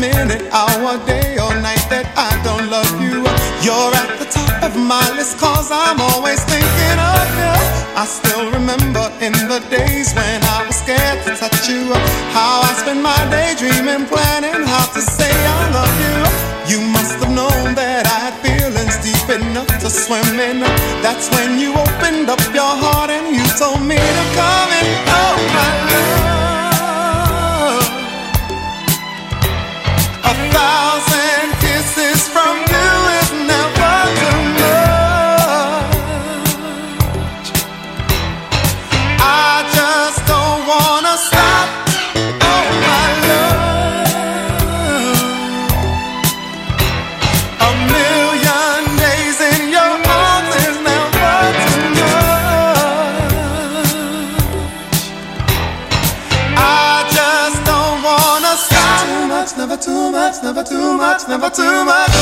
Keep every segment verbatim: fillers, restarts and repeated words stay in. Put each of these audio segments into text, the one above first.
minute, hour, day or night that I don't love you. You're at the top of my list, cause I'm always thinking of you. I still remember in the days when I was scared to touch you, how I spent my day dreaming, planning how to say I love you. You must have known that I had feelings deep enough to swim in. That's when you opened up your heart and you told me to come in. Oh my love, a thousand kisses from you is never too much. I just don't wanna stop. Oh my love, a million days in your arms is never too much. I just don't wanna stop. Too much, never too much, never too much, never too much.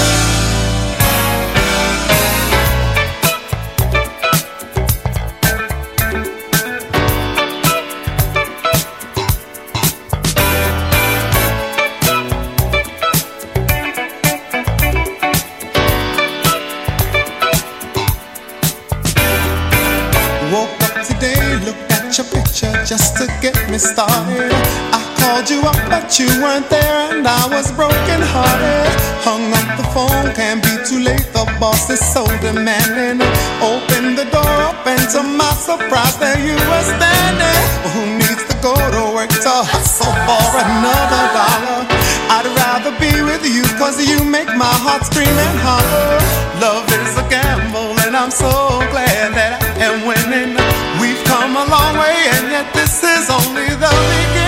Woke up today, looked at your picture just to get me started. I called you up, but you weren't there, and I was broken hearted. Hung up the phone, can't be too late, the boss is so demanding. Opened the door up, and to my surprise, there you were standing. Well, who needs to go to work to hustle for another dollar? I'd rather be with you, cause you make my heart scream and holler. Love is a gamble, and I'm so glad that I am winning. We've come a long way, and yet this is only the beginning.